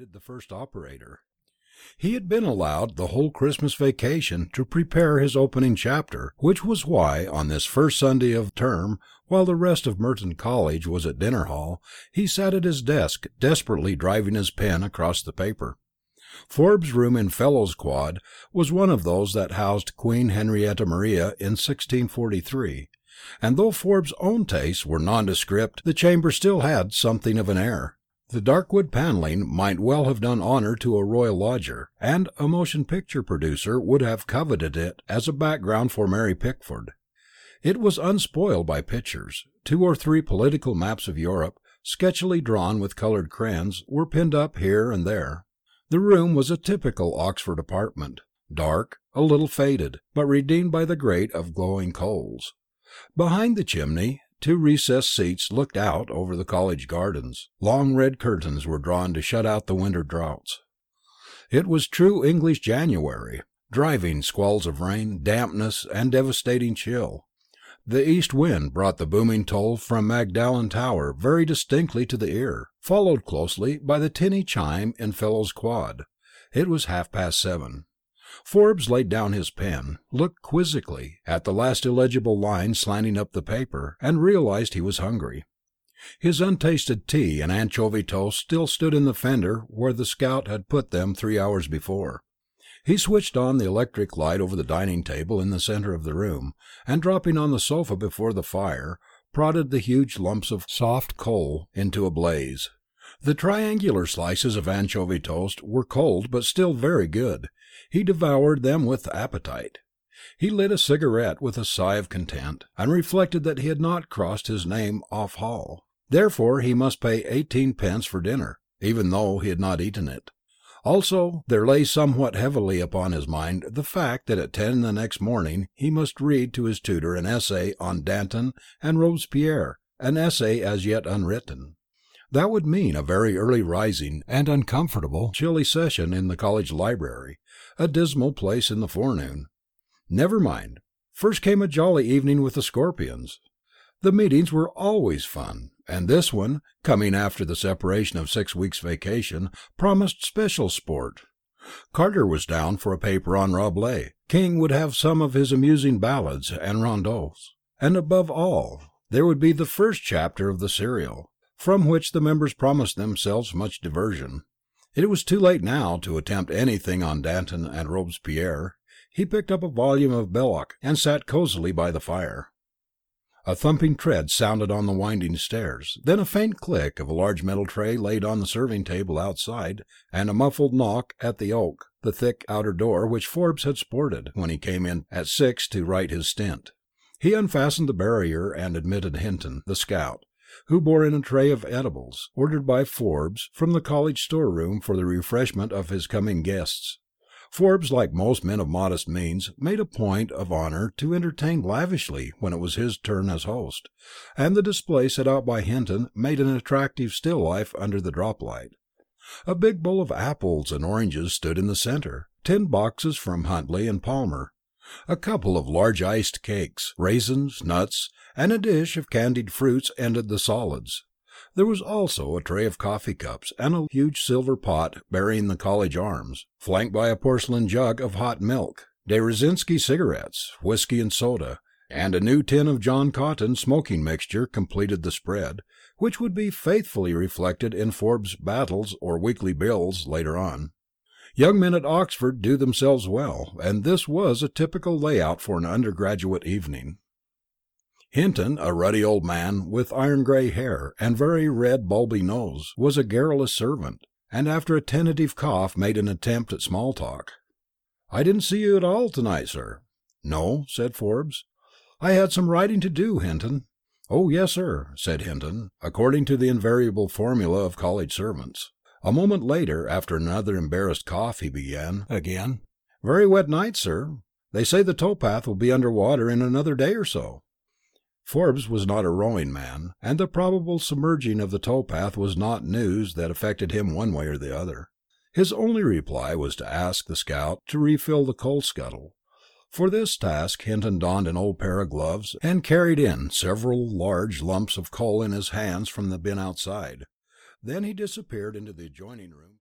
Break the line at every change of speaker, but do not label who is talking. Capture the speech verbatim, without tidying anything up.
designated the first operator. He had been allowed the whole Christmas vacation to prepare his opening chapter, which was why, on this first Sunday of term, while the rest of Merton College was at dinner hall, he sat at his desk, desperately driving his pen across the paper. Forbes' room in Fellows' Quad was one of those that housed Queen Henrietta Maria in sixteen forty-three, and though Forbes' own tastes were nondescript, the chamber still had something of an air. The dark wood panelling might well have done honour to a royal lodger, and a motion picture producer would have coveted it as a background for Mary Pickford. It was unspoiled by pictures. Two or three political maps of Europe, sketchily drawn with coloured crayons, were pinned up here and there. The room was a typical Oxford apartment, dark, a little faded, but redeemed by the grate of glowing coals. Behind the chimney, two recessed seats looked out over the college gardens. Long red curtains were drawn to shut out the winter draughts. It was true English January, driving squalls of rain, dampness, and devastating chill. The east wind brought the booming toll from Magdalen Tower very distinctly to the ear, followed closely by the tinny chime in Fellows' Quad. It was half past seven. Forbes laid down his pen, looked quizzically at the last illegible line slanting up the paper, and realized he was hungry. His untasted tea and anchovy toast still stood in the fender where the scout had put them three hours before. He switched on the electric light over the dining table in the centre of the room, and dropping on the sofa before the fire, prodded the huge lumps of soft coal into a blaze. The triangular slices of anchovy toast were cold but still very good. He devoured them with appetite. He lit a cigarette with a sigh of content, and reflected that he had not crossed his name off Hall. Therefore he must pay eighteen pence for dinner, even though he had not eaten it. Also, there lay somewhat heavily upon his mind the fact that at ten the next morning he must read to his tutor an essay on Danton and Robespierre, an essay as yet unwritten. That would mean a very early rising and uncomfortable chilly session in the college library, a dismal place in the forenoon. Never mind. First came a jolly evening with the Scorpions. The meetings were always fun, and this one, coming after the separation of six weeks' vacation, promised special sport. Carter was down for a paper on Rabelais. King would have some of his amusing ballads and rondeaus. And above all, there would be the first chapter of the serial, from which the members promised themselves much diversion. It was too late now to attempt anything on Danton and Robespierre. He picked up a volume of Belloc and sat cosily by the fire. A thumping tread sounded on the winding stairs, then a faint click of a large metal tray laid on the serving table outside, and a muffled knock at the oak, the thick outer door which Forbes had sported when he came in at six to write his stint. He unfastened the barrier and admitted Hinton, the scout, who bore in a tray of edibles, ordered by Forbes from the college storeroom for the refreshment of his coming guests. Forbes, like most men of modest means, made a point of honour to entertain lavishly when it was his turn as host, and the display set out by Hinton made an attractive still life under the drop light. A big bowl of apples and oranges stood in the centre, tin boxes from Huntley and Palmer, a couple of large iced cakes, raisins, nuts, and a dish of candied fruits ended the solids. There was also a tray of coffee cups, and a huge silver pot bearing the college arms, flanked by a porcelain jug of hot milk. De Reszke cigarettes, whiskey and soda, and a new tin of John Cotton smoking mixture completed the spread, which would be faithfully reflected in Forbes' battles or weekly bills later on. Young men at Oxford do themselves well, and this was a typical layout for an undergraduate evening. Hinton, a ruddy old man with iron grey hair and very red bulby nose, was a garrulous servant, and after a tentative cough made an attempt at small talk. "I didn't see you at all to-night, sir." "No," said Forbes. "I had some writing to do, Hinton." "Oh, yes, sir," said Hinton, according to the invariable formula of college servants. A moment later, after another embarrassed cough, he began again. "Very wet night, sir. They say the towpath will be under water in another day or so." Forbes was not a rowing man, and the probable submerging of the towpath was not news that affected him one way or the other. His only reply was to ask the scout to refill the coal scuttle. For this task Hinton donned an old pair of gloves, and carried in several large lumps of coal in his hands from the bin outside. Then he disappeared into the adjoining room.